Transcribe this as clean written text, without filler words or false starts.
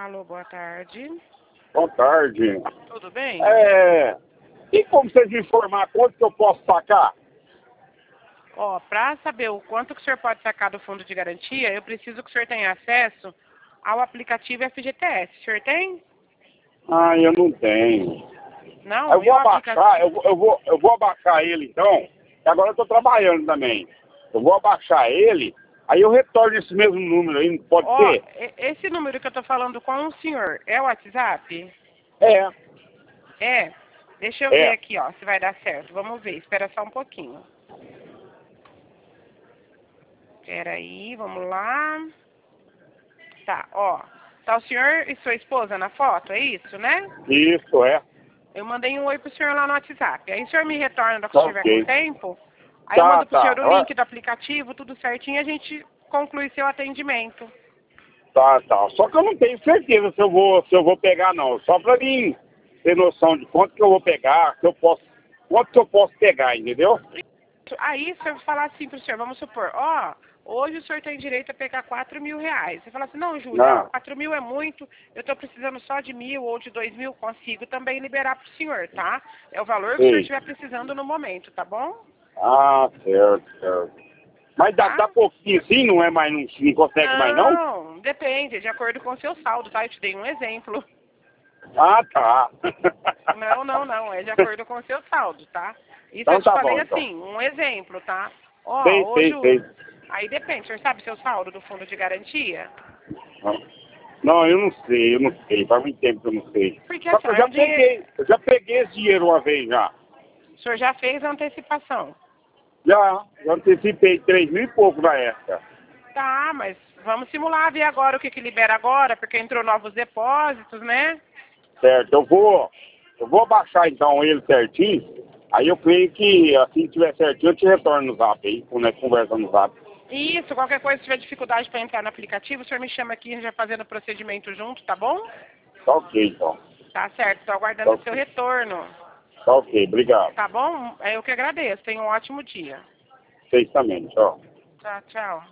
Alô, boa tarde. Boa tarde. Tudo bem? Tem como vocês me informar quanto que eu posso sacar? Ó, para saber o quanto que o senhor pode sacar do fundo de garantia, eu preciso que o senhor tenha acesso ao aplicativo FGTS. O senhor tem? Ah, eu não tenho. Não? Eu E vou o abaixar, aplicativo? eu vou abaixar ele então, que agora eu estou trabalhando também. Eu vou abaixar ele, aí eu retorno esse mesmo número aí, pode Ó, ser? esse número que eu tô falando com o senhor é o WhatsApp? É, É. Deixa eu ver é. aqui, ó, se vai dar certo. Vamos ver, espera só um pouquinho. Espera aí, vamos lá. Tá, ó. Tá o senhor e sua esposa na foto, é isso, né? Isso, é. Eu mandei um oi pro senhor lá no WhatsApp. Aí o senhor me retorna quando Tá estiver com ok. tempo. Aí eu Tá, mando pro tá. senhor o link do aplicativo, tudo certinho, e a gente conclui seu atendimento. Tá. Só que eu não tenho certeza se eu vou pegar não. Só pra mim ter noção de quanto que eu vou pegar, quanto que eu posso pegar, entendeu? Aí se eu falar assim pro senhor, vamos supor, ó, hoje o senhor tem direito a pegar 4.000 reais. Você fala assim, não, Júlia, ó, Não. 4.000 é muito, eu tô precisando só de 1.000 ou de 2.000, consigo também liberar pro senhor, tá? É o valor que o senhor Sei. estiver precisando no momento, tá bom? Ah, certo. Mas dá Tá? pouquinho sim, não é mais, não consegue mais não? Não, depende, de acordo com o seu saldo, tá? Eu te dei um exemplo. Ah, tá. Não, é de acordo com o seu saldo, tá? Isso eu Então te tá falei bom, então. assim, um exemplo, tá? Ó, Sei. aí depende, o senhor sabe seu saldo do fundo de garantia? Não, eu não sei. Faz muito tempo que eu não sei. Porque Só assim, que é um dinheiro, eu já peguei esse dinheiro uma vez já. o senhor já fez a antecipação. Já antecipei 3 mil e pouco na época. Tá, mas vamos simular, ver agora o que libera agora, porque entrou novos depósitos, né? Certo, eu vou baixar então ele certinho. Aí eu creio que assim que tiver certinho eu te retorno no zap aí, quando nós conversamos no zap. Isso, qualquer coisa, se tiver dificuldade para entrar no aplicativo, o senhor me chama aqui, já fazendo o procedimento junto, tá bom? Tá ok então. Tá certo, tô Tá aguardando o seu ok. retorno. Tá ok, obrigado. Tá bom? Eu que agradeço. Tenha um ótimo dia. Vocês também, tchau. Tchau, tchau.